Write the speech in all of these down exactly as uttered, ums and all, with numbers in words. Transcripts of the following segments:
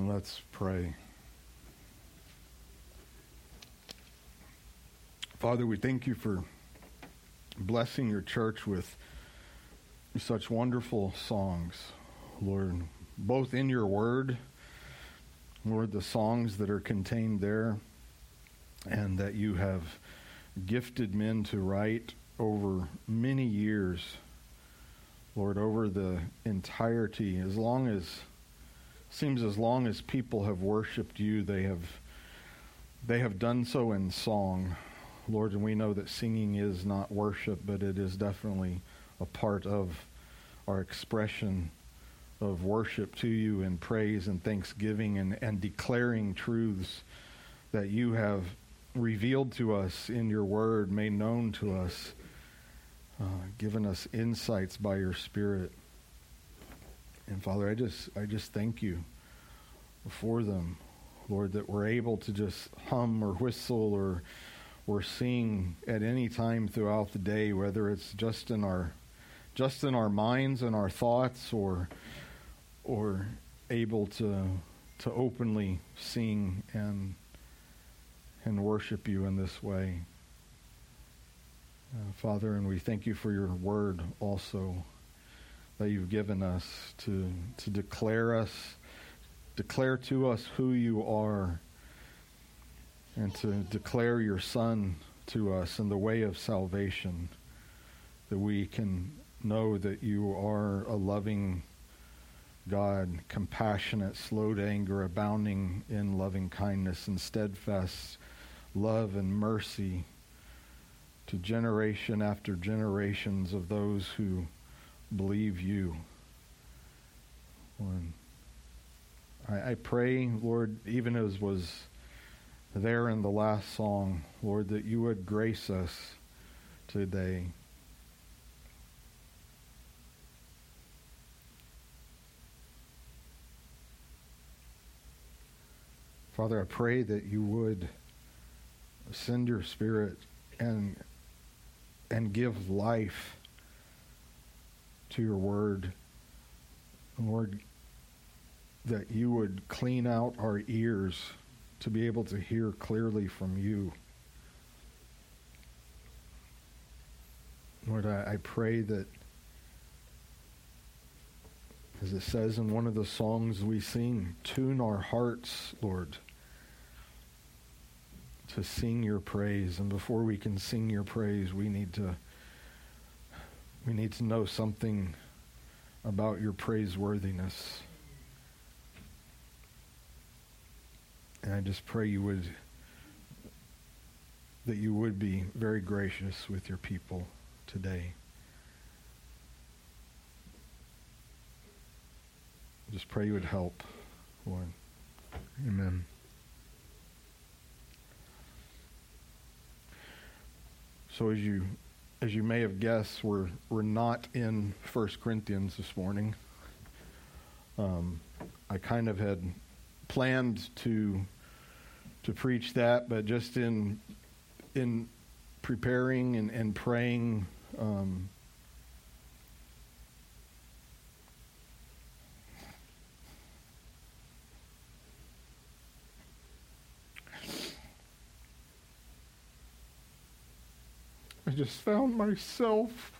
Let's pray. Father, we thank you for blessing your church with such wonderful songs, Lord, both in your word, Lord, the songs that are contained there, and that you have gifted men to write over many years, Lord, over the entirety, as long as seems as long as people have worshiped you, they have they have done so in song, Lord, and we know that singing is not worship, but it is definitely a part of our expression of worship to you and praise and thanksgiving and, and declaring truths that you have revealed to us in your word, made known to us, uh, given us insights by your Spirit. And Father, I just I just thank you for them, Lord, that we're able to just hum or whistle or or sing at any time throughout the day, whether it's just in our just in our minds and our thoughts, or or able to to openly sing and and worship you in this way. Uh, Father, and we thank you for your word also, that you've given us to to declare us, declare to us who you are, and to declare your Son to us in the way of salvation, that we can know that you are a loving God, compassionate, slow to anger, abounding in loving kindness and steadfast love and mercy to generation after generations of those who believe you. Lord, I, I pray, Lord, even as was there in the last song, Lord, that you would grace us today. Father, I pray that you would send your Spirit and and give life to your word. Lord, that you would clean out our ears to be able to hear clearly from you. Lord, I, I pray that, as it says in one of the songs we sing, tune our hearts, Lord, to sing your praise. And before we can sing your praise, we need to we need to know something about your praiseworthiness. And I just pray you would that you would be very gracious with your people today. Just pray you would help, Lord. Amen. So as you as you may have guessed, we're we're not in First Corinthians this morning. Um, I kind of had planned to to preach that, but just in in preparing and, and praying, um, I just found myself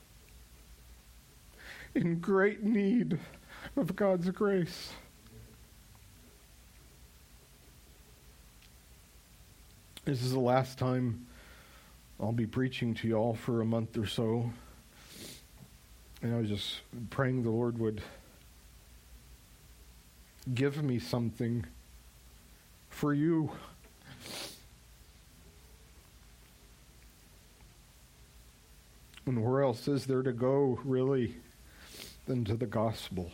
in great need of God's grace. This is the last time I'll be preaching to y'all for a month or so. And I was just praying the Lord would give me something for you. And where else is there to go, really, than to the gospel?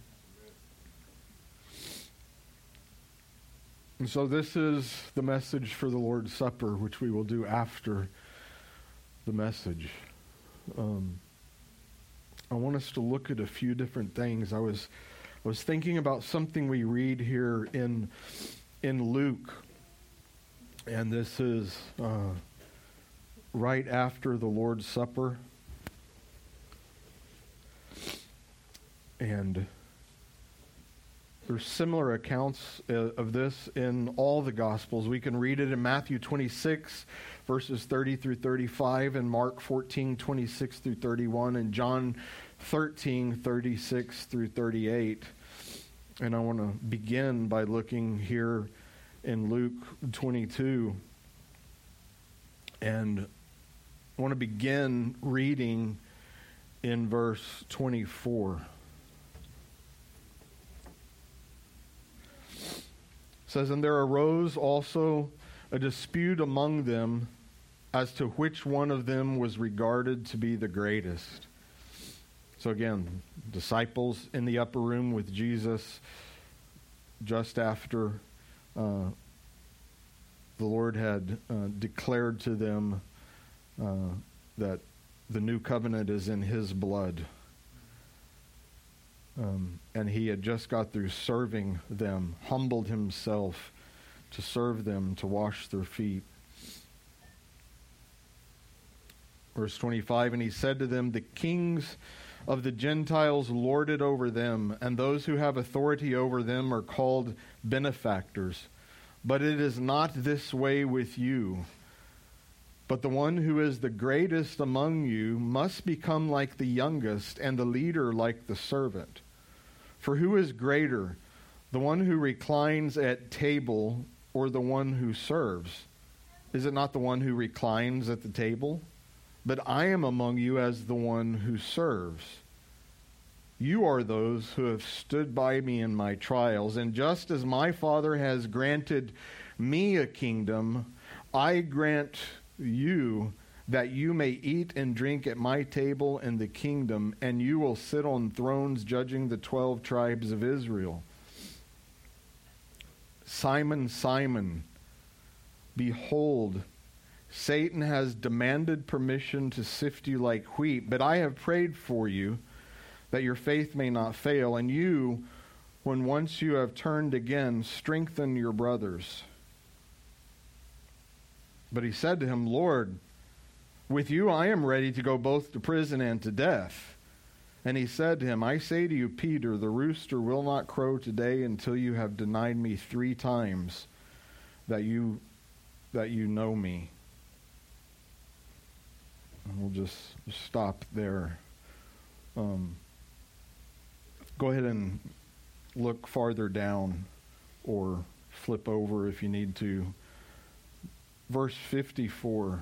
And so this is the message for the Lord's Supper, which we will do after the message. Um, I want us to look at a few different things. I was I was thinking about something we read here in in Luke, and this is uh, right after the Lord's Supper. And There's similar accounts uh, of this in all the Gospels. We can read it in Matthew twenty-six, verses thirty through thirty-five, and Mark fourteen, twenty-six through thirty-one, and John thirteen, thirty-six through thirty-eight. And I want to begin by looking here in Luke twenty-two. And I want to begin reading in verse twenty-four. It says, "And there arose also a dispute among them as to which one of them was regarded to be the greatest." So again, disciples in the upper room with Jesus just after uh, the Lord had uh, declared to them uh, that the new covenant is in his blood. Um, and he had just got through serving them, humbled himself to serve them, to wash their feet. Verse twenty-five, "And he said to them, the kings of the Gentiles lord it over them, and those who have authority over them are called benefactors. But it is not this way with you. But the one who is the greatest among you must become like the youngest, and the leader like the servant. For who is greater, the one who reclines at table or the one who serves? Is it not the one who reclines at the table? But I am among you as the one who serves. You are those who have stood by me in my trials, and just as my Father has granted me a kingdom, I grant you that you may eat and drink at my table in the kingdom, and you will sit on thrones judging the twelve tribes of Israel. Simon, Simon, behold, Satan has demanded permission to sift you like wheat, but I have prayed for you that your faith may not fail, and you, when once you have turned again, strengthen your brothers. But he said to him, Lord, with you I am ready to go both to prison and to death. And he said to him, I say to you, Peter, the rooster will not crow today until you have denied me three times that you that you know me. And we'll just stop there. Um, go ahead and look farther down or flip over if you need to. Verse fifty-four.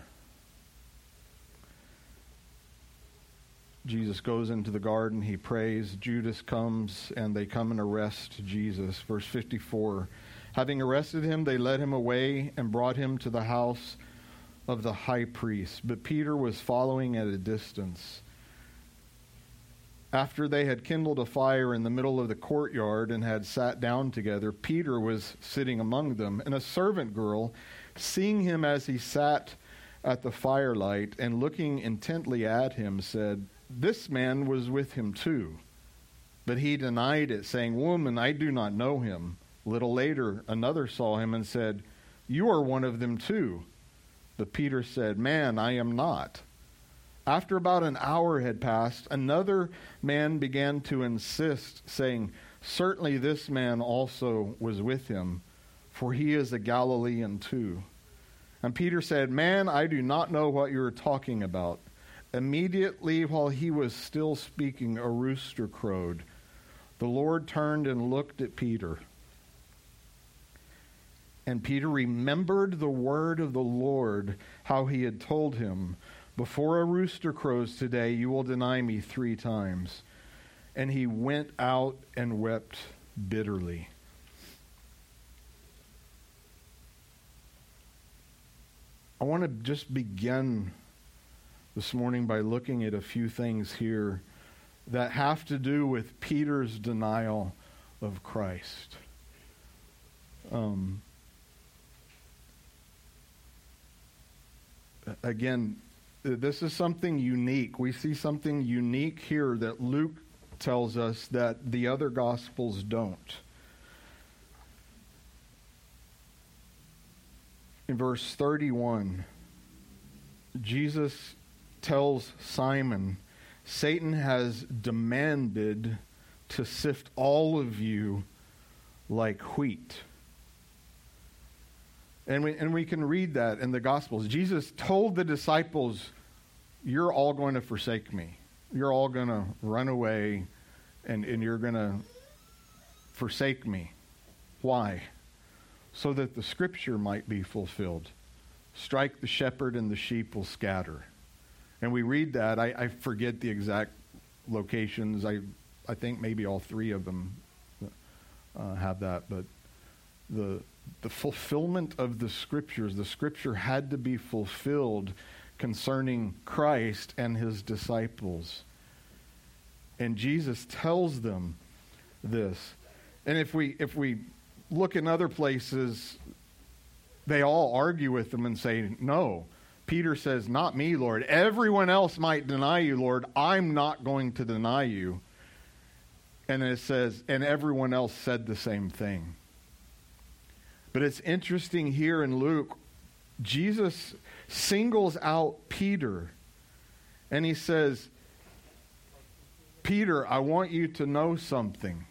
Jesus goes into the garden, he prays, Judas comes, and they come and arrest Jesus. Verse fifty-four. Having arrested him, they led him away and brought him to the house of the high priest. But Peter was following at a distance. After they had kindled a fire in the middle of the courtyard and had sat down together, Peter was sitting among them, and a servant girl, seeing him as he sat at the firelight and looking intently at him, said, This man was with him too. But he denied it, saying, Woman, I do not know him. A little later, another saw him and said, You are one of them too. But Peter said, Man, I am not. After about an hour had passed, another man began to insist, saying, Certainly this man also was with him, for he is a Galilean too. And Peter said, Man, I do not know what you are talking about. Immediately while he was still speaking, a rooster crowed. The Lord turned and looked at Peter. And Peter remembered the word of the Lord, how he had told him, Before a rooster crows today, you will deny me three times. And he went out and wept bitterly. I want to just begin this morning by looking at a few things here that have to do with Peter's denial of Christ. Um, again, this is something unique. We see something unique here that Luke tells us that the other Gospels don't. In verse thirty-one, Jesus tells Simon, Satan has demanded to sift all of you like wheat. And we, and we can read that in the Gospels. Jesus told the disciples, you're all going to forsake me. You're all going to run away and, and you're going to forsake me. Why? So that the scripture might be fulfilled. Strike the shepherd and the sheep will scatter. And we read that. I, I forget the exact locations. I I think maybe all three of them uh, have that. But the the fulfillment of the scriptures, the scripture had to be fulfilled concerning Christ and his disciples. And Jesus tells them this. And if we if we look in other places, they all argue with them and say, no. Peter says, not me, Lord. Everyone else might deny you, Lord. I'm not going to deny you. And it says, and everyone else said the same thing. But it's interesting here in Luke, Jesus singles out Peter. And he says, Peter, I want you to know something.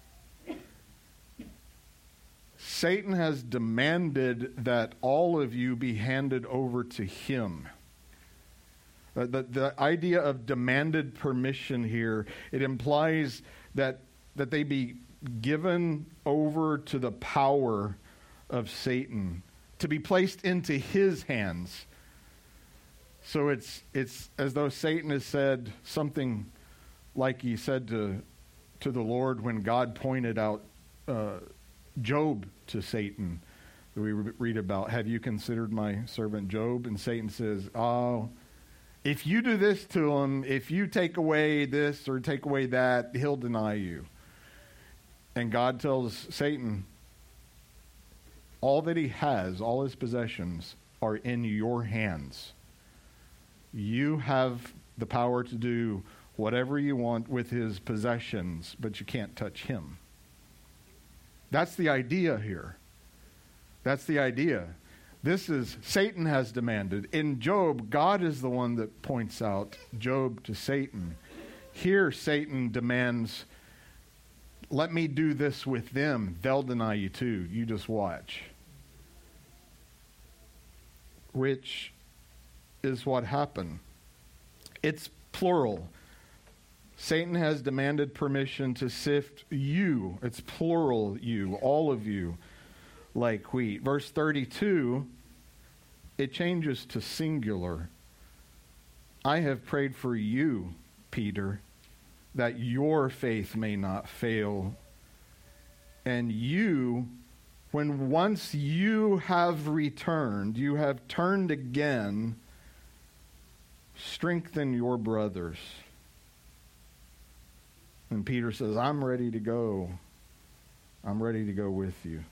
Satan has demanded that all of you be handed over to him. Uh, the, the idea of demanded permission here, it implies that, that they be given over to the power of Satan, to be placed into his hands. So it's it's as though Satan has said something like he said to, to the Lord when God pointed out uh, Job to Satan, that we read about. Have you considered my servant Job? And Satan says, oh, if you do this to him, if you take away this or take away that, he'll deny you. And God tells Satan, all that he has, all his possessions, are in your hands. You have the power to do whatever you want with his possessions, but you can't touch him. That's the idea here. That's the idea. This is, Satan has demanded. In Job, God is the one that points out Job to Satan. Here, Satan demands, let me do this with them. They'll deny you too. You just watch. Which is what happened. It's plural. Satan has demanded permission to sift you. It's plural you, all of you, like wheat. Verse thirty-two, it changes to singular. I have prayed for you, Peter, that your faith may not fail. And you, when once you have returned, you have turned again, strengthen your brothers. And Peter says, I'm ready to go. I'm ready to go with you.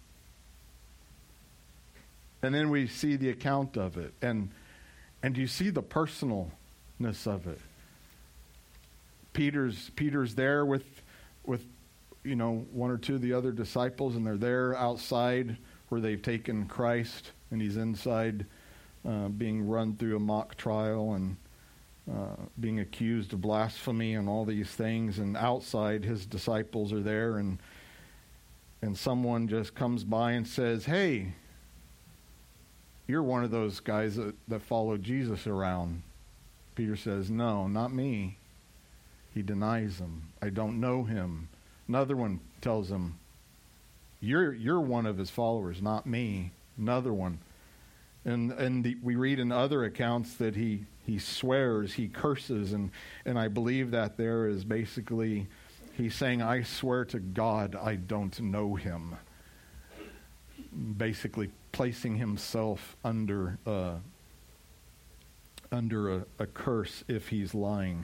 And then we see the account of it. And and you see the personalness of it. Peter's Peter's there with with you know one or two of the other disciples, and they're there outside where they've taken Christ, and he's inside uh, being run through a mock trial and Uh, being accused of blasphemy and all these things, and outside his disciples are there, and and someone just comes by and says, hey, you're one of those guys that, that followed Jesus around. Peter says, no, not me. He denies him. I don't know him. Another one tells him, you're you're one of his followers, not me. Another one. And and the, we read in other accounts that he, he swears, he curses, and, and I believe that there is basically, he's saying, I swear to God I don't know him. Basically placing himself under, uh, under a, a curse if he's lying.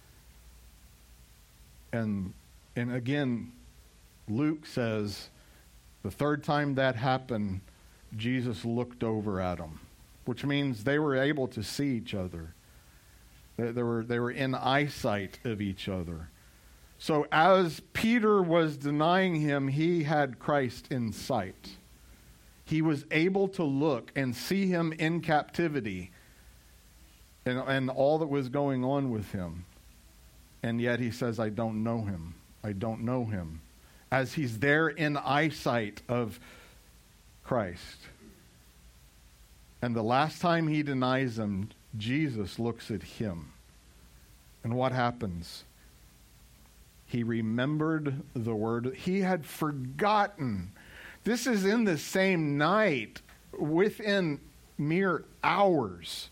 And and again, Luke says, the third time that happened, Jesus looked over at them, which means they were able to see each other. They, they were they were in eyesight of each other. So as Peter was denying him, he had Christ in sight. He was able to look and see him in captivity and, and all that was going on with him. And yet he says, I don't know him. I don't know him. as he's there in eyesight of Christ. And the last time he denies him, Jesus looks at him. And what happens? He remembered the word. He had forgotten. This is in the same night, within mere hours.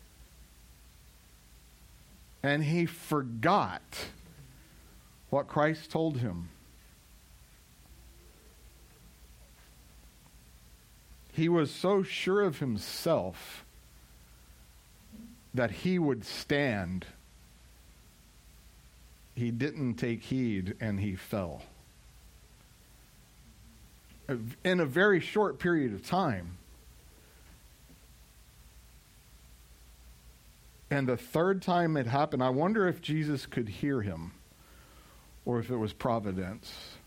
And he forgot what Christ told him. He was so sure of himself that he would stand. He didn't take heed and he fell. In a very short period of time. And the third time it happened, I wonder if Jesus could hear him or if it was providence.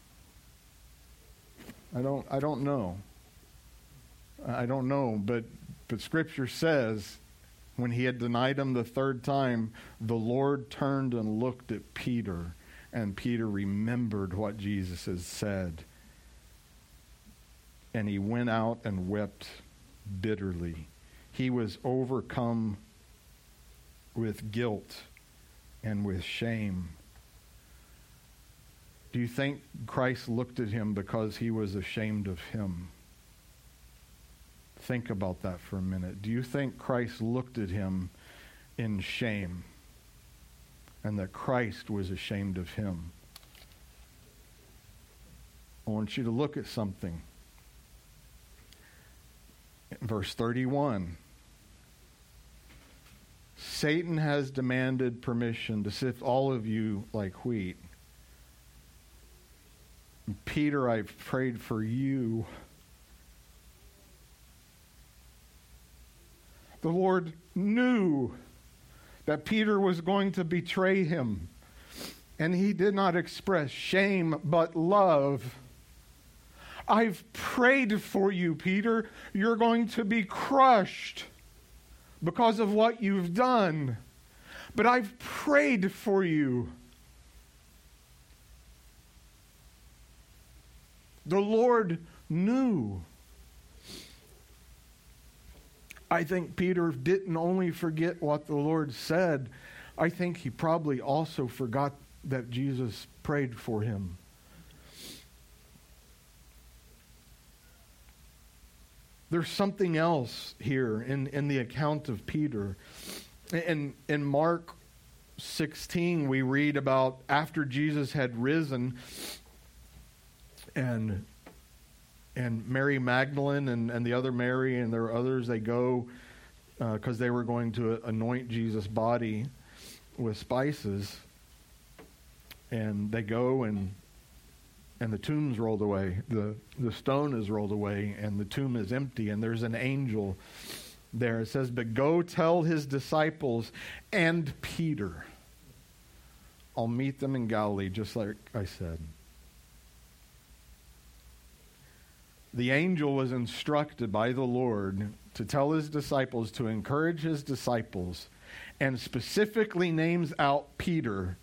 I don't I don't know. I don't know, but but Scripture says when he had denied him the third time, the Lord turned and looked at Peter, and Peter remembered what Jesus had said. And he went out and wept bitterly. He was overcome with guilt and with shame. Do you think Christ looked at him because he was ashamed of him? Think about that for a minute. Do you think Christ looked at him in shame and that Christ was ashamed of him? I want you to look at something. In verse thirty-one, Satan has demanded permission to sift all of you like wheat. Peter, I've prayed for you. The Lord knew that Peter was going to betray him, and he did not express shame but love. I've prayed for you, Peter. You're going to be crushed because of what you've done, but I've prayed for you. The Lord knew. I think Peter didn't only forget what the Lord said. I think he probably also forgot that Jesus prayed for him. There's something else here in, in the account of Peter. In, in Mark sixteen, we read about after Jesus had risen, and and Mary Magdalene and, and the other Mary and there were others, they go because uh, they were going to anoint Jesus' body with spices. And they go and and the tomb's rolled away. The, the stone is rolled away and the tomb is empty and there's an angel there. It says, but go tell his disciples and Peter, I'll meet them in Galilee, just like I said. The angel was instructed by the Lord to tell his disciples, to encourage his disciples, and specifically names out Peter.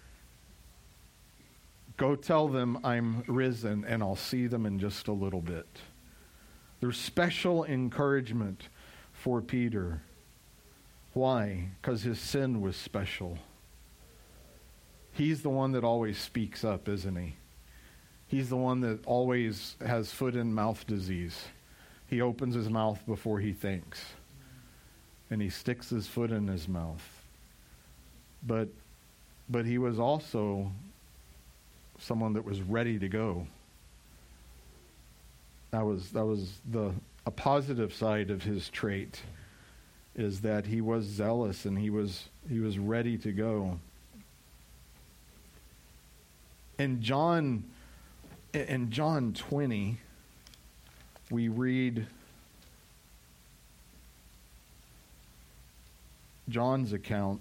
Go tell them I'm risen, and I'll see them in just a little bit. There's special encouragement for Peter. Why? Because his sin was special. He's the one that always speaks up, isn't he? He's the one that always has foot and mouth disease. He opens his mouth before he thinks. And he sticks his foot in his mouth. But but he was also someone that was ready to go. That was that was the a positive side of his trait, is that he was zealous and he was he was ready to go. In John in John twenty, we read John's account.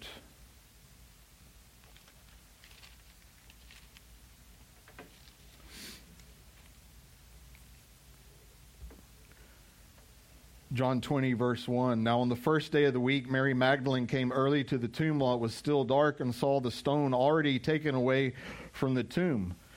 John twenty, verse one. Now on the first day of the week, Mary Magdalene came early to the tomb while it was still dark and saw the stone already taken away from the tomb.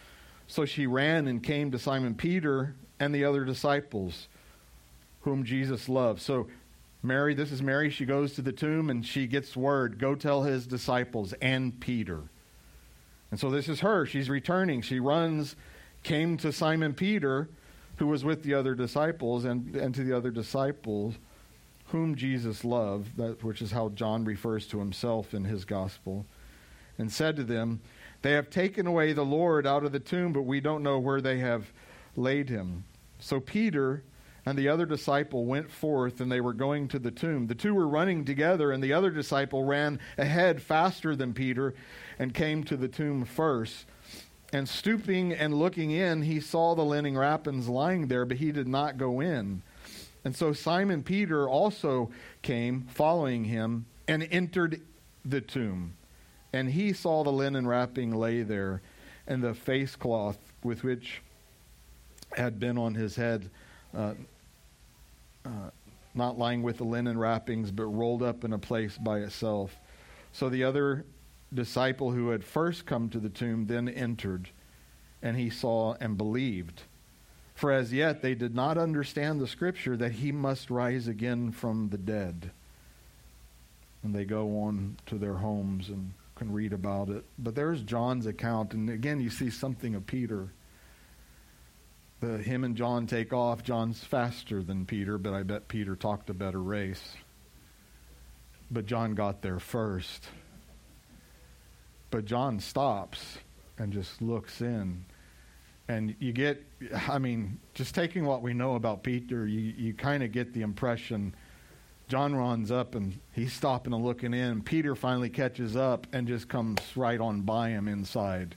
So she ran and came to Simon Peter and the other disciples whom Jesus loved. So Mary, this is Mary, she goes to the tomb and she gets word, go tell his disciples and Peter. And so this is her. She's returning. She runs, came to Simon Peter, who was with the other disciples, and, and to the other disciples whom Jesus loved, that, which is how John refers to himself in his gospel, and said to them, they have taken away the Lord out of the tomb, but we don't know where they have laid him. So Peter and the other disciple went forth, and they were going to the tomb. The two were running together, and the other disciple ran ahead faster than Peter and came to the tomb first. And stooping and looking in, he saw the linen wrappings lying there, but he did not go in. And so Simon Peter also came, following him, and entered the tomb. And he saw the linen wrapping lay there, and the face cloth with which had been on his head, uh, uh, not lying with the linen wrappings, but rolled up in a place by itself. So the other disciple who had first come to the tomb then entered, and he saw and believed. For as yet they did not understand the scripture that he must rise again from the dead. And they go on to their homes and can read about it. But there's John's account, and again you see something of Peter. The, him and John take off. John's faster than Peter, but I bet Peter talked a better race. But John got there first. But John stops and just looks in. And you get, I mean, just taking what we know about Peter, you, you kind of get the impression John runs up and he's stopping and looking in. Peter finally catches up and just comes right on by him inside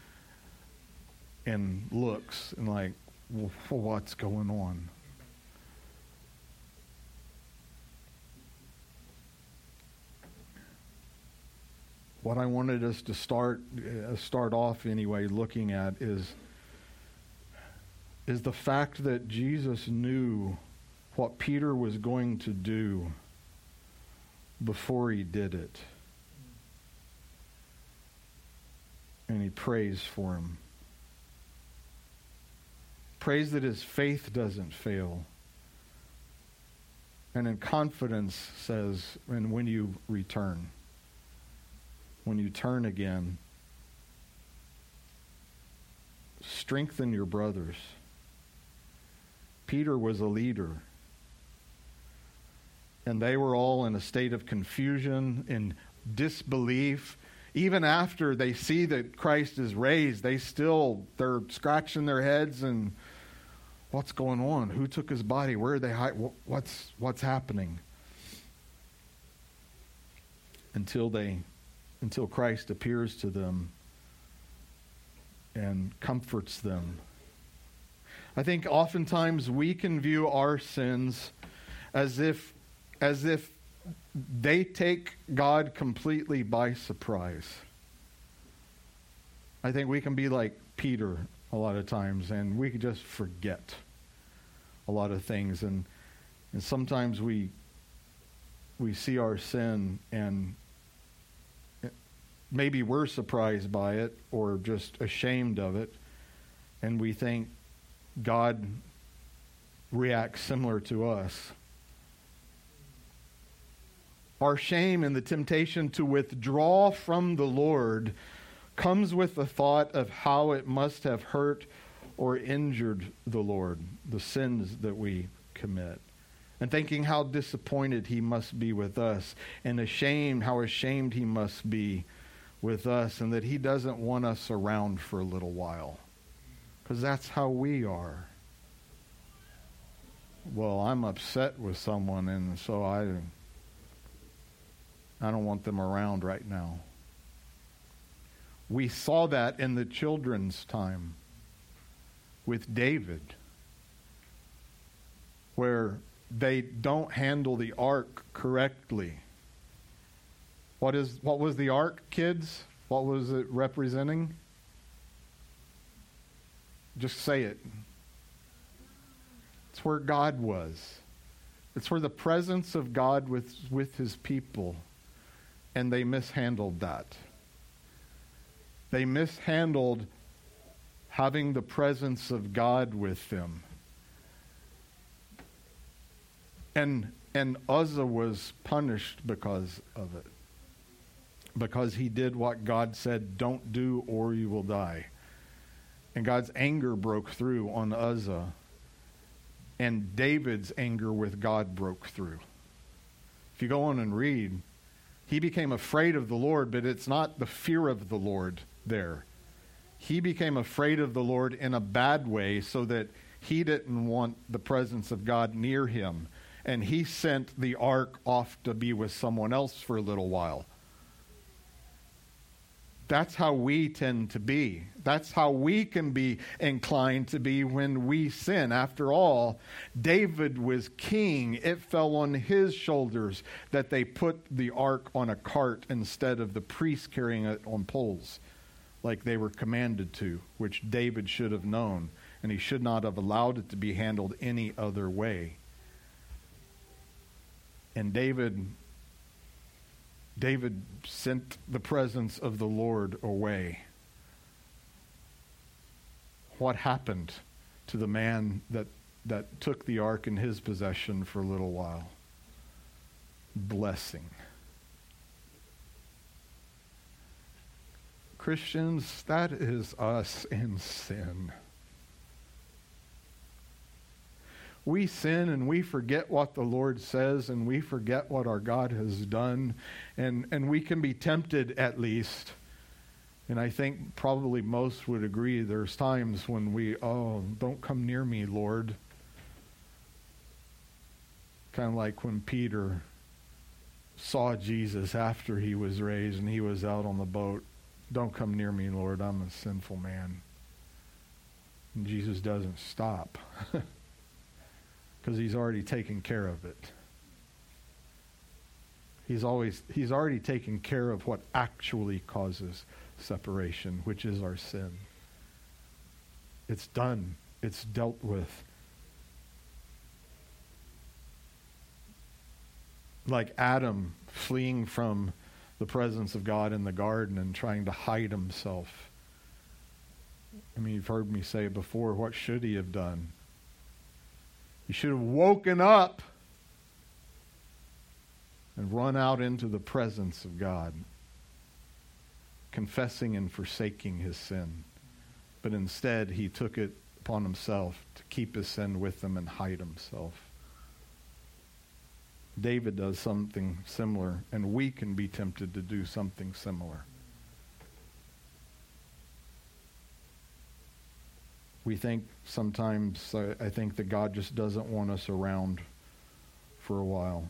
and looks and like, well, what's going on? What I wanted us to start uh, start off anyway looking at is is the fact that Jesus knew what Peter was going to do before he did it. And he prays for him. Prays that his faith doesn't fail. And in confidence says, and when you return, when you turn again, strengthen your brothers. Peter was a leader. And they were all in a state of confusion, in disbelief. Even after they see that Christ is raised, they still, they're scratching their heads and what's going on? Who took his body? Where are they hiding? What's, what's happening? Until they, until Christ appears to them and comforts them. I think oftentimes we can view our sins as if as if they take God completely by surprise. I think we can be like Peter a lot of times, and we can just forget a lot of things, and and sometimes we we see our sin and maybe we're surprised by it or just ashamed of it, and we think God reacts similar to us. Our shame and the temptation to withdraw from the Lord comes with the thought of how it must have hurt or injured the Lord, the sins that we commit. And thinking how disappointed he must be with us, and ashamed, how ashamed he must be with us, and that he doesn't want us around for a little while. Because that's how we are. Well, I'm upset with someone, and so I... I don't want them around right now. We saw that in the children's time with David, where they don't handle the ark correctly. What is what was the ark, kids? What was it representing? Just say it. It's where God was. It's where the presence of God was with his people. And they mishandled that. They mishandled having the presence of God with them. And and Uzzah was punished because of it. Because he did what God said, don't do or you will die. And God's anger broke through on Uzzah. And David's anger with God broke through. If you go on and read, he became afraid of the Lord, but it's not the fear of the Lord there. He became afraid of the Lord in a bad way so that he didn't want the presence of God near him. And he sent the ark off to be with someone else for a little while. That's how we tend to be. That's how we can be inclined to be when we sin. After all, David was king. It fell on his shoulders that they put the ark on a cart instead of the priests carrying it on poles, like they were commanded to, which David should have known, and he should not have allowed it to be handled any other way. And David, David sent the presence of the Lord away. What happened to the man that, that took the ark in his possession for a little while? Blessing. Christians, that is us in sin. We sin and we forget what the Lord says, and we forget what our God has done, and, and we can be tempted at least. And I think probably most would agree there's times when we, oh, don't come near me, Lord. Kind of like when Peter saw Jesus after he was raised and he was out on the boat. Don't come near me, Lord, I'm a sinful man. And Jesus doesn't stop. Because he's already taken care of it. He's always he's already taken care of what actually causes separation, which is our sin. It's done. It's dealt with. Like Adam fleeing from the presence of God in the garden and trying to hide himself. I mean, you've heard me say it before, what should he have done? He should have woken up and run out into the presence of God, confessing and forsaking his sin. But instead, he took it upon himself to keep his sin with him and hide himself. David does something similar, and we can be tempted to do something similar. We think sometimes, uh, I think that God just doesn't want us around for a while.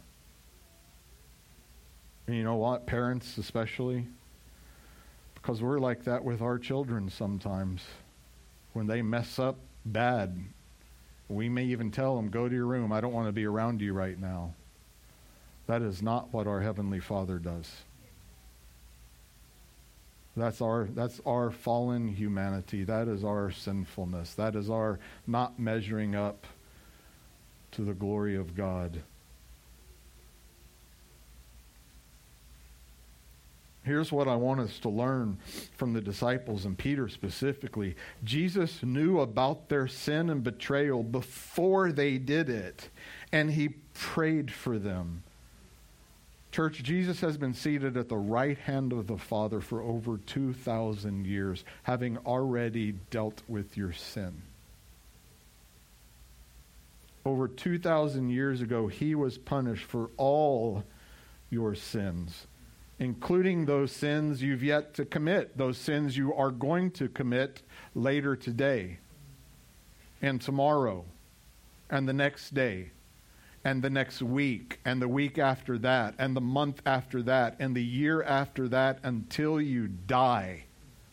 And you know what, parents especially? Because we're like that with our children sometimes. When they mess up bad, we may even tell them, go to your room, I don't want to be around you right now. That is not what our Heavenly Father does. That's our that's our fallen humanity. That is our sinfulness. That is our not measuring up to the glory of God. Here's what I want us to learn from the disciples and Peter specifically. Jesus knew about their sin and betrayal before they did it, and he prayed for them. Church, Jesus has been seated at the right hand of the Father for over two thousand years, having already dealt with your sin. Over two thousand years ago, he was punished for all your sins, including those sins you've yet to commit, those sins you are going to commit later today and tomorrow and the next day. And the next week, and the week after that, and the month after that, and the year after that, until you die.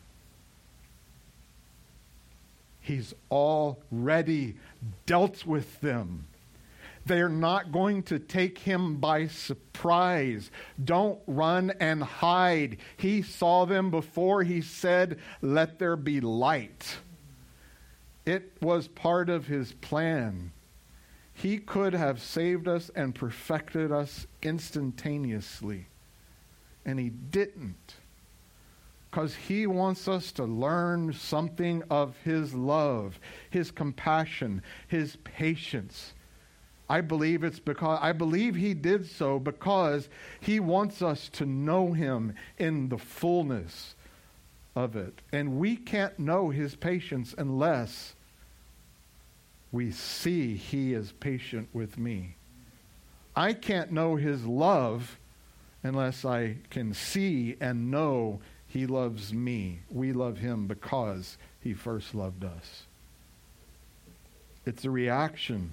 He's already dealt with them. They're not going to take him by surprise. Don't run and hide. He saw them before he said, let there be light. It was part of his plan. He could have saved us and perfected us instantaneously. And he didn't. because he wants us to learn something of his love, his compassion, his patience. I believe it's because I believe he did so because he wants us to know him in the fullness of it. And we can't know his patience unless we see he is patient with me. I can't know his love unless I can see and know he loves me. We love him because he first loved us. It's a reaction.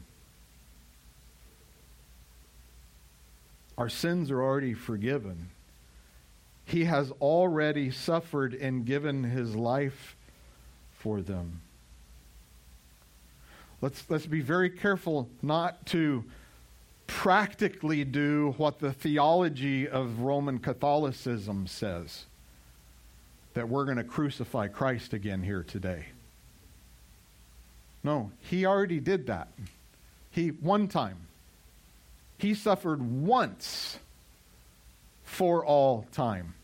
Our sins are already forgiven. He has already suffered and given his life for them. Let's, let's be very careful not to practically do what the theology of Roman Catholicism says, that we're going to crucify Christ again here today. No, he already did that. He, one time. He suffered once for all time.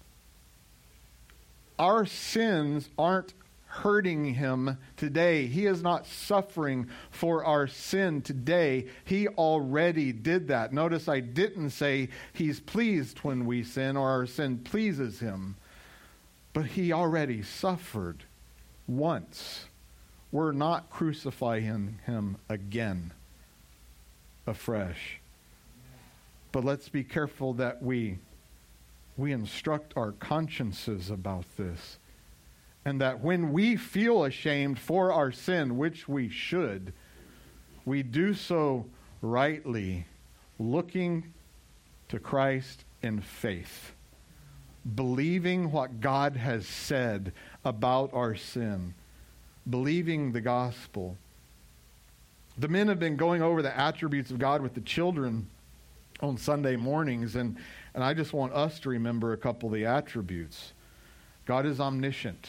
Our sins aren't hurting him today. He is not suffering for our sin today. He already did that. Notice I didn't say he's pleased when we sin or our sin pleases him. But he already suffered once. We're not crucifying him again, afresh. But let's be careful that we, we instruct our consciences about this. And that when we feel ashamed for our sin, which we should, we do so rightly, looking to Christ in faith, believing what God has said about our sin, believing the gospel. The men have been going over the attributes of God with the children on Sunday mornings, and, and I just want us to remember a couple of the attributes. God is omniscient,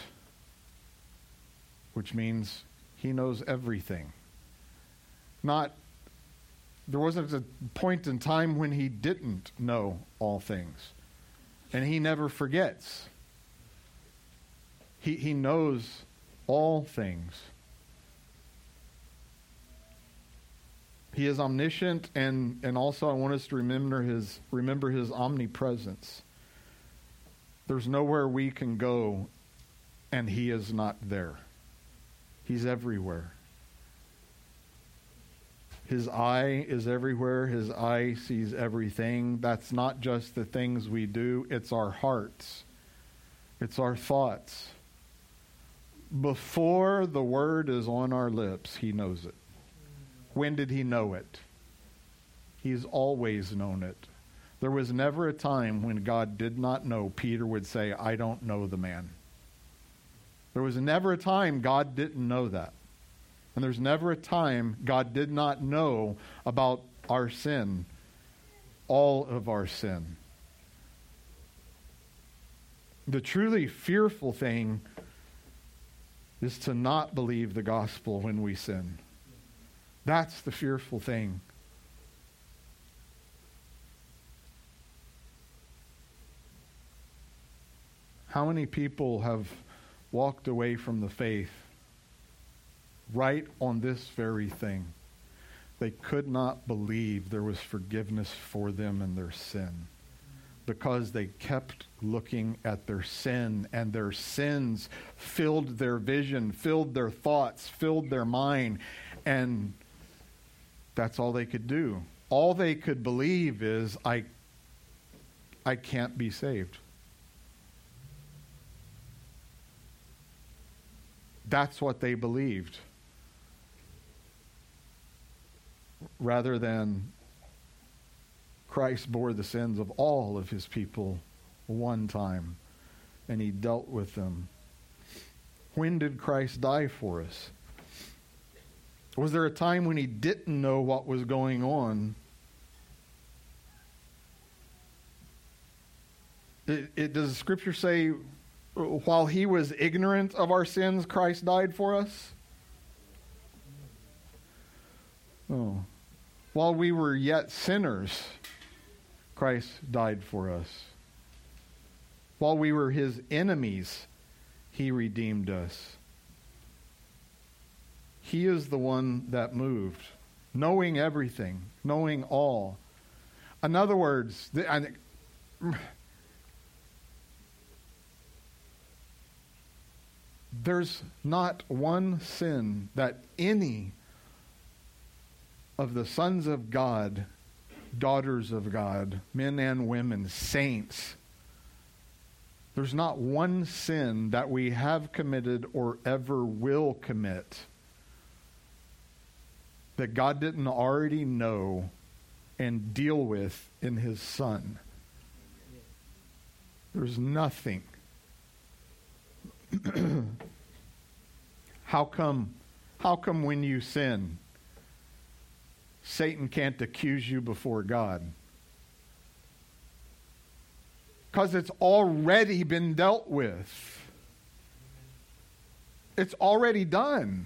which means he knows everything. Not, there wasn't a point in time when he didn't know all things. And he never forgets. He, he knows all things. He is omniscient, and, and also I want us to remember his, remember his omnipresence. There's nowhere we can go and he is not there. He's everywhere. His eye is everywhere. His eye sees everything. That's not just the things we do. It's our hearts. It's our thoughts. Before the word is on our lips, he knows it. When did he know it? He's always known it. There was never a time when God did not know. Peter would say, I don't know the man. There was never a time God didn't know that. And there's never a time God did not know about our sin, all of our sin. The truly fearful thing is to not believe the gospel when we sin. That's the fearful thing. How many people have walked away from the faith right on this very thing? They could not believe there was forgiveness for them in their sin because they kept looking at their sin, and their sins filled their vision, filled their thoughts, filled their mind, and that's all they could do. All they could believe is, I, I can't be saved. That's what they believed. Rather than Christ bore the sins of all of his people one time, and he dealt with them. When did Christ die for us? Was there a time when he didn't know what was going on? It, it, does the scripture say, while he was ignorant of our sins, Christ died for us? Oh. While we were yet sinners, Christ died for us. While we were his enemies, he redeemed us. He is the one that moved, knowing everything, knowing all. In other words, the, I, there's not one sin that any of the sons of God, daughters of God, men and women, saints, there's not one sin that we have committed or ever will commit that God didn't already know and deal with in his Son. There's nothing. How come, how come when you sin, Satan can't accuse you before God? Because it's already been dealt with. It's already done.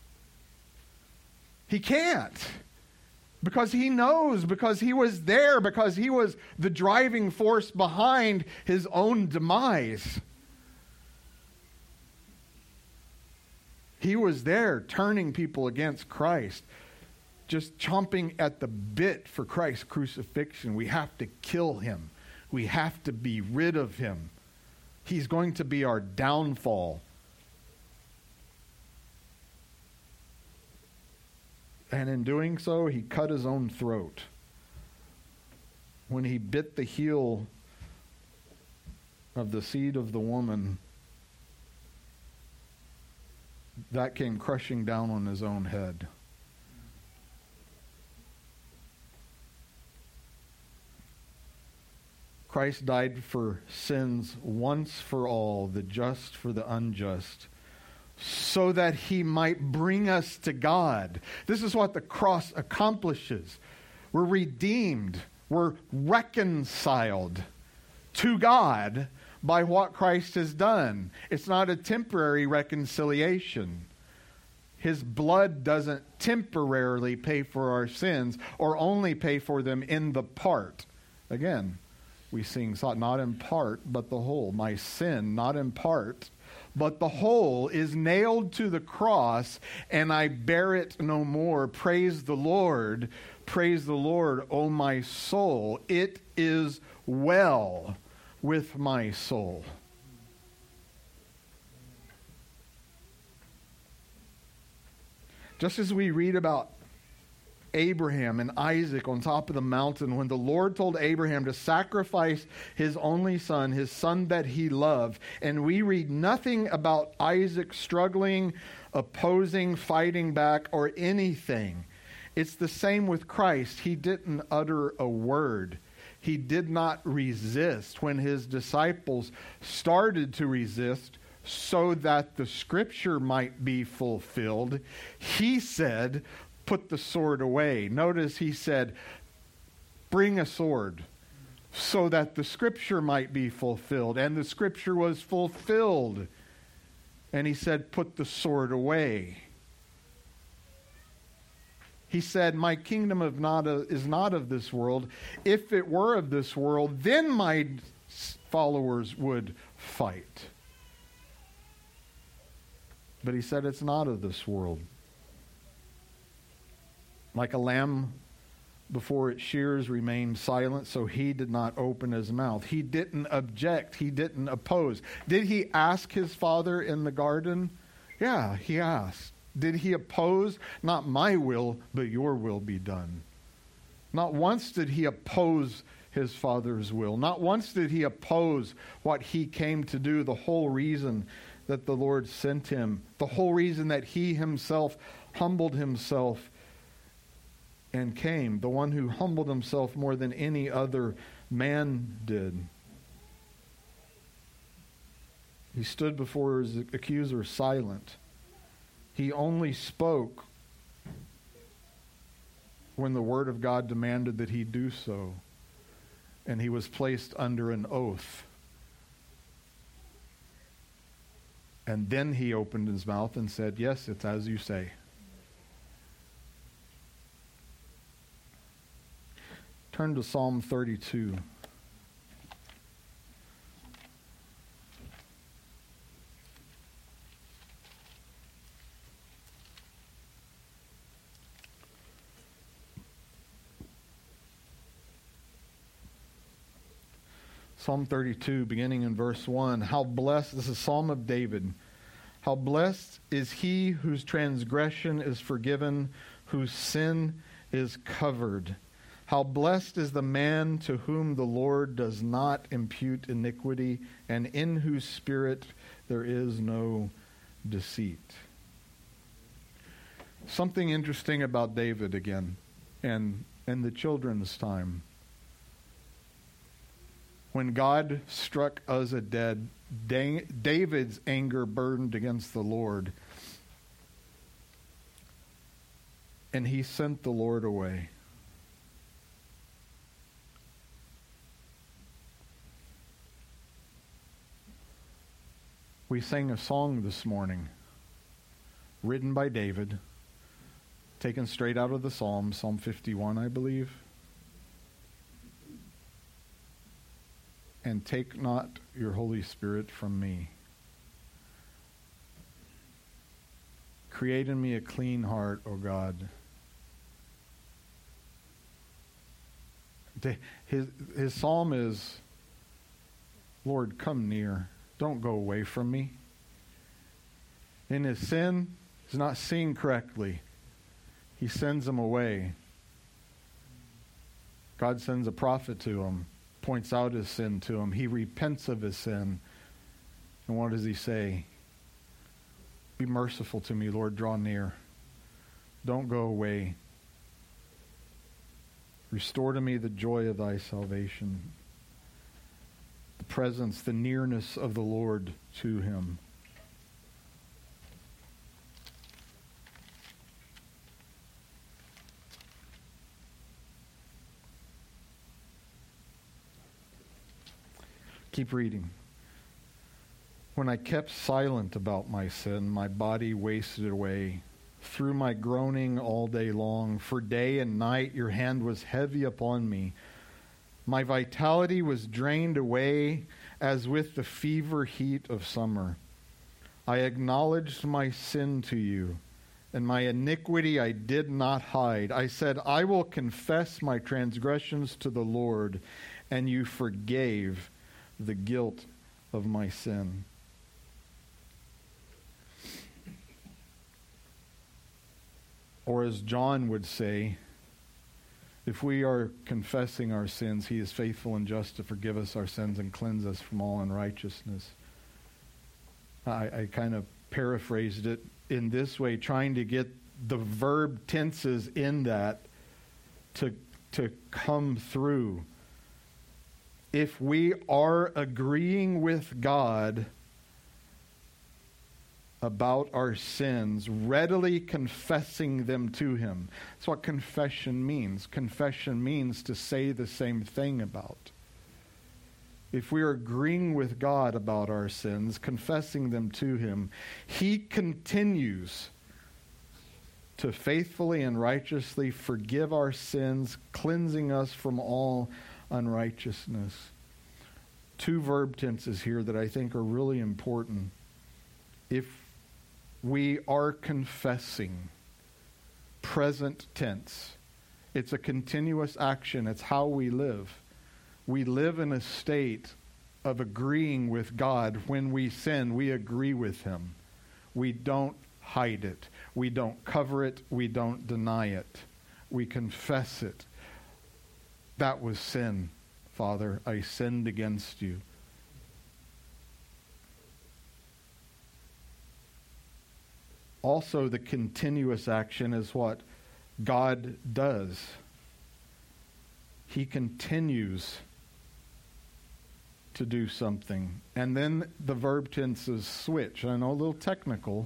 He can't. Because he knows, because he was there, because he was the driving force behind his own demise. He was there turning people against Christ, just chomping at the bit for Christ's crucifixion. We have to kill him. We have to be rid of him. He's going to be our downfall. And in doing so, he cut his own throat. When he bit the heel of the seed of the woman, that came crushing down on his own head. Christ died for sins once for all, the just for the unjust, so that he might bring us to God. This is what the cross accomplishes. We're redeemed. We're reconciled to God by what Christ has done. It's not a temporary reconciliation. His blood doesn't temporarily pay for our sins or only pay for them in the part. Again, we sing, not in part, but the whole. My sin, not in part, but the whole, is nailed to the cross, and I bear it no more. Praise the Lord. Praise the Lord, O my soul. It is well with my soul. Just as we read about Abraham and Isaac on top of the mountain, when the Lord told Abraham to sacrifice his only son, his son that he loved, and we read nothing about Isaac struggling, opposing, fighting back, or anything. It's the same with Christ. He didn't utter a word. He did not resist when his disciples started to resist so that the scripture might be fulfilled. He said, put the sword away. Notice he said, bring a sword so that the scripture might be fulfilled. And the scripture was fulfilled. And he said, put the sword away. He said, my kingdom of not a, is not of this world. If it were of this world, then my followers would fight. But he said it's not of this world. Like a lamb before its shears remained silent, so he did not open his mouth. He didn't object. He didn't oppose. Did he ask his father in the garden? Yeah, he asked. Did he oppose? Not my will, but your will be done. Not once did he oppose his father's will. Not once did he oppose what he came to do, the whole reason that the Lord sent him, the whole reason that he himself humbled himself and came, the one who humbled himself more than any other man did. He stood before his accuser silent. He only spoke when the word of God demanded that he do so, and he was placed under an oath. And then he opened his mouth and said, yes, it's as you say. Turn to Psalm thirty-two. Psalm thirty-two, beginning in verse one. How blessed, this is Psalm of David. How blessed is he whose transgression is forgiven, whose sin is covered. How blessed is the man to whom the Lord does not impute iniquity, and in whose spirit there is no deceit. Something interesting about David again, and in the children's time. When God struck Uzzah dead, David's anger burned against the Lord, and he sent the Lord away. We sang a song this morning, written by David, taken straight out of the Psalm, Psalm fifty-one, I believe. And take not your Holy Spirit from me. Create in me a clean heart, O God. His, his psalm is, Lord, come near. Don't go away from me. In his sin, he's not seeing correctly. He sends him away. God sends a prophet to him, points out his sin to him. He repents of his sin. And what does he say? Be merciful to me, Lord, draw near. Don't go away. Restore to me the joy of thy salvation. The presence, the nearness of the Lord to him. Keep reading. When I kept silent about my sin, my body wasted away. Through my groaning all day long, for day and night your hand was heavy upon me. My vitality was drained away as with the fever heat of summer. I acknowledged my sin to you, and my iniquity I did not hide. I said, I will confess my transgressions to the Lord, and you forgave the guilt of my sin. Or as John would say, if we are confessing our sins, he is faithful and just to forgive us our sins and cleanse us from all unrighteousness. I, I kind of paraphrased it in this way, trying to get the verb tenses in that to, to come through. If we are agreeing with God about our sins, readily confessing them to him. That's what confession means. Confession means to say the same thing about. If we are agreeing with God about our sins, confessing them to him, he continues to faithfully and righteously forgive our sins, cleansing us from all unrighteousness. Two verb tenses here that I think are really important. If we are confessing, present tense, it's a continuous action. It's how we live. We live in a state of agreeing with God. When we sin, we agree with him. We don't hide it. We don't cover it. We don't deny it. We confess it. That was sin, Father. I sinned against you. Also, the continuous action is what God does. He continues to do something. And then the verb tenses switch. I know a little technical,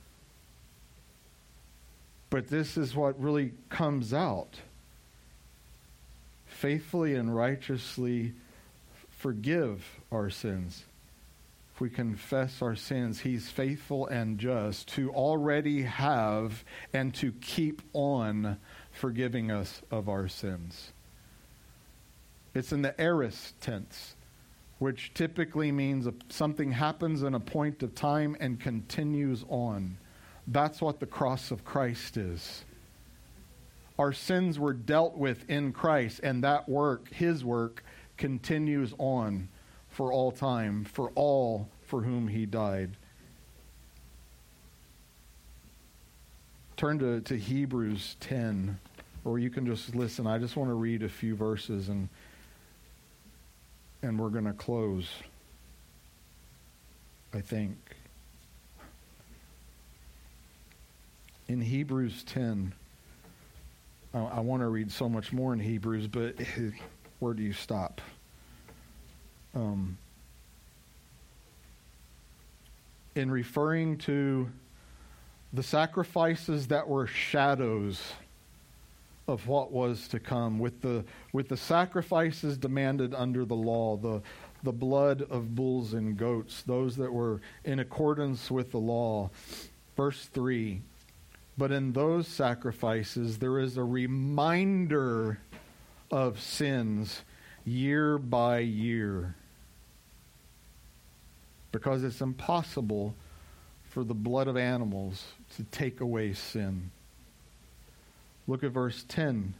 but this is what really comes out. Faithfully and righteously forgive our sins. If we confess our sins, he's faithful and just to already have and to keep on forgiving us of our sins. It's in the aorist tense, which typically means something happens in a point of time and continues on. That's what the cross of Christ is. Our sins were dealt with in Christ, and that work, his work, continues on for all time, for all for whom he died. Turn to, to Hebrews ten, or you can just listen. I just want to read a few verses and and we're going to close, I think. In Hebrews ten, I, I want to read so much more in Hebrews, but where do you stop? Um, in referring to the sacrifices that were shadows of what was to come, with the with the sacrifices demanded under the law, the the blood of bulls and goats, those that were in accordance with the law. Verse three, but in those sacrifices there is a reminder of sins year by year, because it's impossible for the blood of animals to take away sin. Look at verse ten.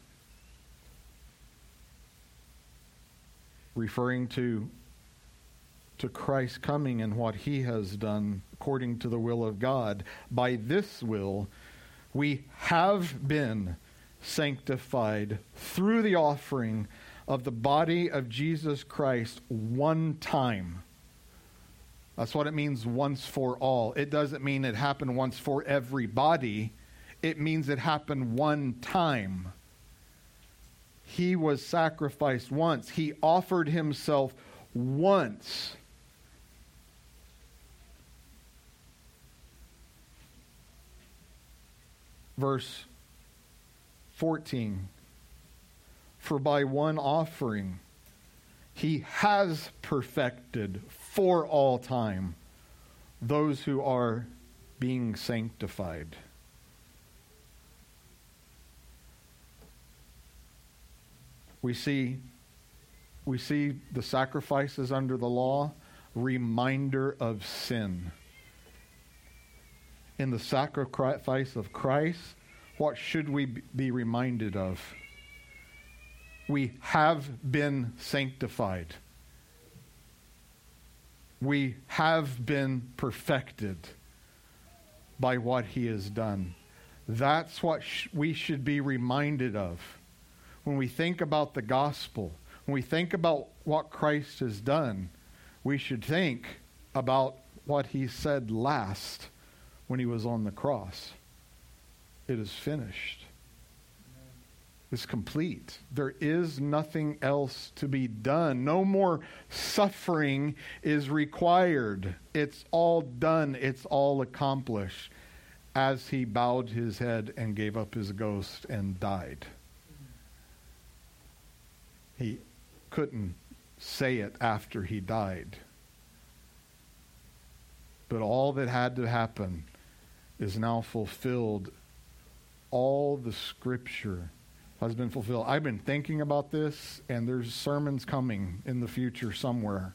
Referring to, to Christ coming and what he has done according to the will of God. By this will we have been sanctified through the offering of the body of Jesus Christ one time. That's what it means, once for all. It doesn't mean it happened once for everybody. It means it happened one time. He was sacrificed once. He offered himself once. Verse fourteen. For by one offering he has perfected for all time those who are being sanctified. We see, we see the sacrifices under the law, reminder of sin. In the sacrifice of Christ, what should we be reminded of? We have been sanctified. We have been perfected by what he has done. That's what sh- we should be reminded of. When we think about the gospel, when we think about what Christ has done, we should think about what he said last when he was on the cross. It is finished. It's complete. There is nothing else to be done. No more suffering is required. It's all done. It's all accomplished. As he bowed his head and gave up his ghost and died. He couldn't say it after he died. But all that had to happen is now fulfilled. All the scripture has been fulfilled. I've been thinking about this, and there's sermons coming in the future somewhere.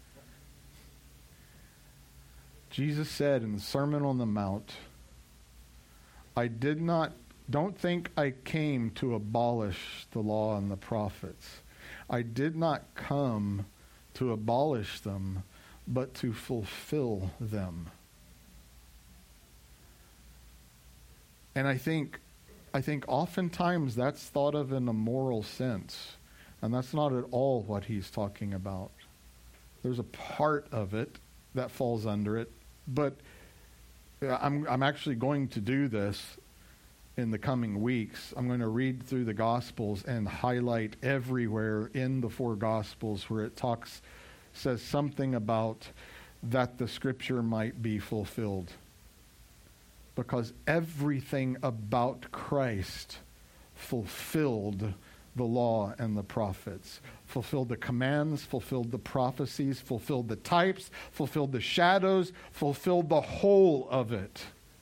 Jesus said in the Sermon on the Mount, I did not, don't think I came to abolish the law and the prophets. I did not come to abolish them, but to fulfill them. And I think I think oftentimes that's thought of in a moral sense. And that's not at all what he's talking about. There's a part of it that falls under it. But I'm I'm actually going to do this in the coming weeks. I'm going to read through the Gospels and highlight everywhere in the four Gospels where it talks, says something about that the Scripture might be fulfilled. Because everything about Christ fulfilled the law and the prophets, fulfilled the commands, fulfilled the prophecies, fulfilled the types, fulfilled the shadows, fulfilled the whole of it.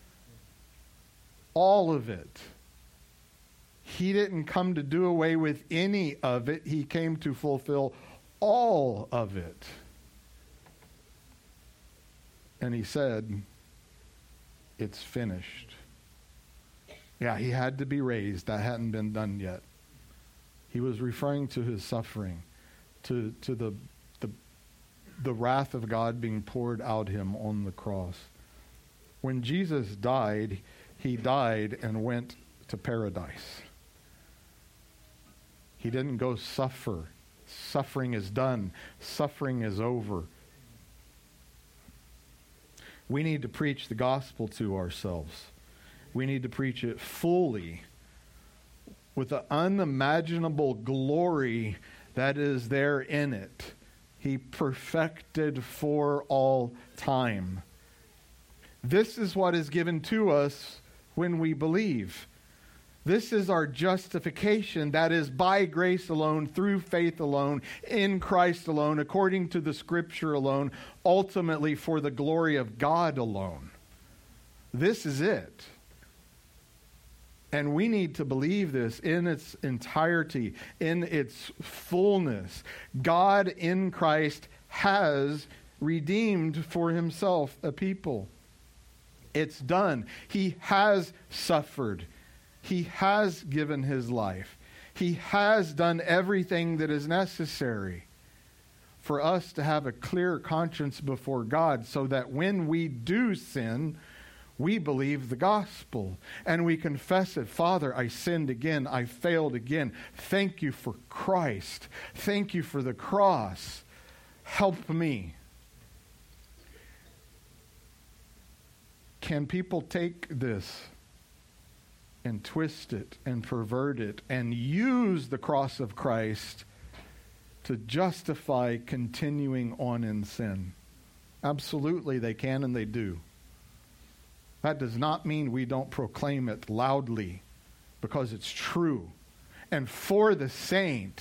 All of it. He didn't come to do away with any of it. He came to fulfill all of it. And he said, it's finished. Yeah, he had to be raised. That hadn't been done yet. He was referring to his suffering, to, to the, the the wrath of God being poured out him on the cross. When Jesus died, he died and went to paradise. He didn't go suffer. Suffering is done. Suffering is over. We need to preach the gospel to ourselves. We need to preach it fully with the unimaginable glory that is there in it. He perfected for all time. This is what is given to us when we believe. This is our justification, that is by grace alone, through faith alone, in Christ alone, according to the Scripture alone, ultimately for the glory of God alone. This is it. And we need to believe this in its entirety, in its fullness. God in Christ has redeemed for himself a people. It's done. He has suffered. He has given his life. He has done everything that is necessary for us to have a clear conscience before God, so that when we do sin, we believe the gospel and we confess it. Father, I sinned again. I failed again. Thank you for Christ. Thank you for the cross. Help me. Can people take this and twist it and pervert it and use the cross of Christ to justify continuing on in sin? Absolutely, they can, and they do. That does not mean we don't proclaim it loudly, because it's true. And for the saint,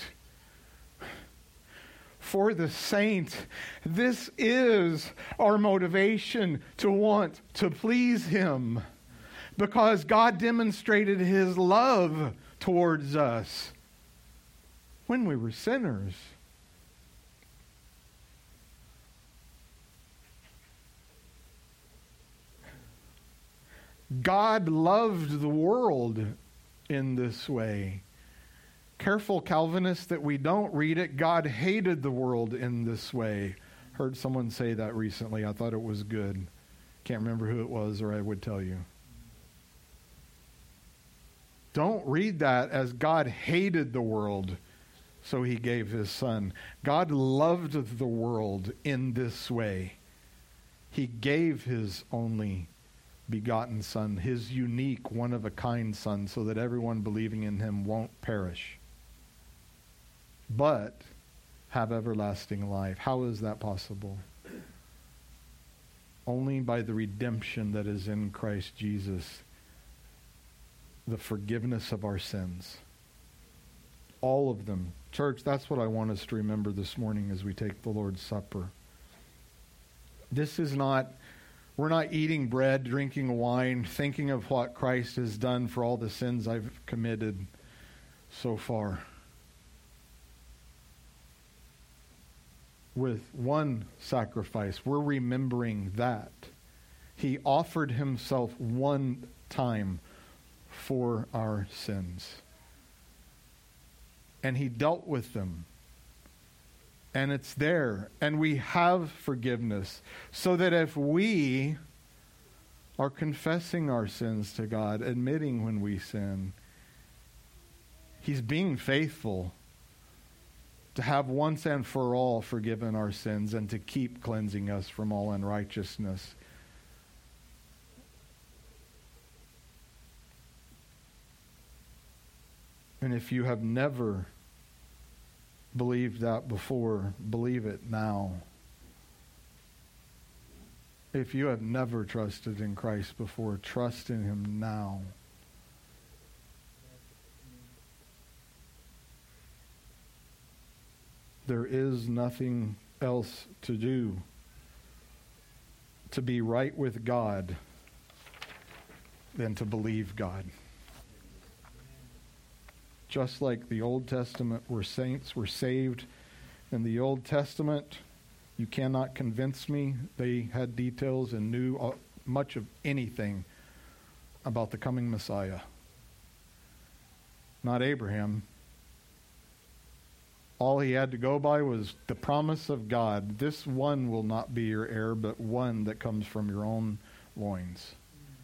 for the saint, this is our motivation to want to please him, because God demonstrated his love towards us when we were sinners. God loved the world in this way. Careful, Calvinists, that we don't read it. God hated the world in this way. Heard someone say that recently. I thought it was good. Can't remember who it was, or I would tell you. Don't read that as God hated the world, so he gave his son. God loved the world in this way. He gave his only begotten son, his unique, one-of-a-kind son, so that everyone believing in him won't perish, but have everlasting life. How is that possible? Only by the redemption that is in Christ Jesus, the forgiveness of our sins. All of them. Church, that's what I want us to remember this morning as we take the Lord's Supper. This is not We're not eating bread, drinking wine, thinking of what Christ has done for all the sins I've committed so far. With one sacrifice, we're remembering that. He offered himself one time for our sins. And he dealt with them. And it's there. And we have forgiveness. So that if we are confessing our sins to God, admitting when we sin, he's being faithful to have once and for all forgiven our sins and to keep cleansing us from all unrighteousness. And if you have never believed that before, believe it now. If you have never trusted in Christ before, trust in him now. There is nothing else to do to be right with God than to believe God. Just like the Old Testament where saints were saved in the Old Testament, you cannot convince me they had details and knew much of anything about the coming Messiah. Not Abraham. All he had to go by was the promise of God. This one will not be your heir, but one that comes from your own loins.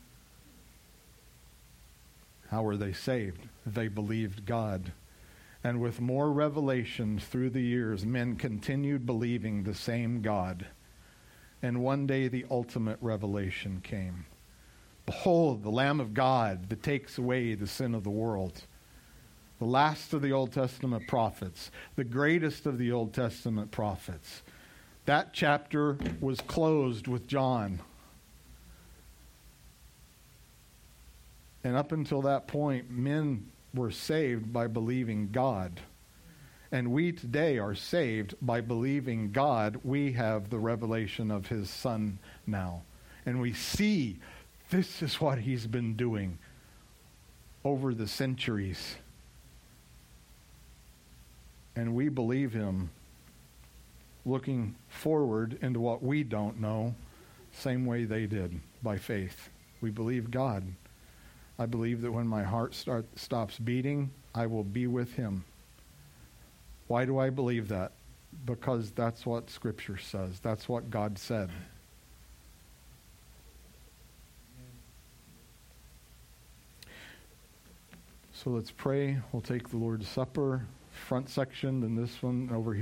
How were they saved? They believed God. And with more revelations through the years, men continued believing the same God. And one day the ultimate revelation came. Behold, the Lamb of God that takes away the sin of the world. The last of the Old Testament prophets, the greatest of the Old Testament prophets. That chapter was closed with John. And up until that point, men were saved by believing God. And we today are saved by believing God. We have the revelation of his Son now. And we see this is what he's been doing over the centuries. And we believe him, looking forward into what we don't know, same way they did, by faith. We believe God. I believe that when my heart start, stops beating, I will be with him. Why do I believe that? Because that's what Scripture says. That's what God said. So let's pray. We'll take the Lord's Supper, front section, and this one over here.